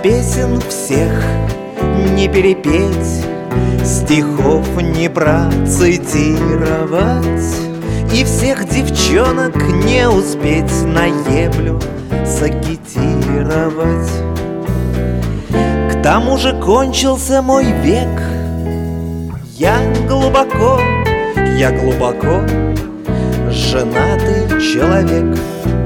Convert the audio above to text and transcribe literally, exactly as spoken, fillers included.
песен всех не перепеть, стихов не процитировать, и всех девчонок не успеть на еблю сагитировать. К тому же кончился мой век. Я глубоко, я глубоко женатый человек.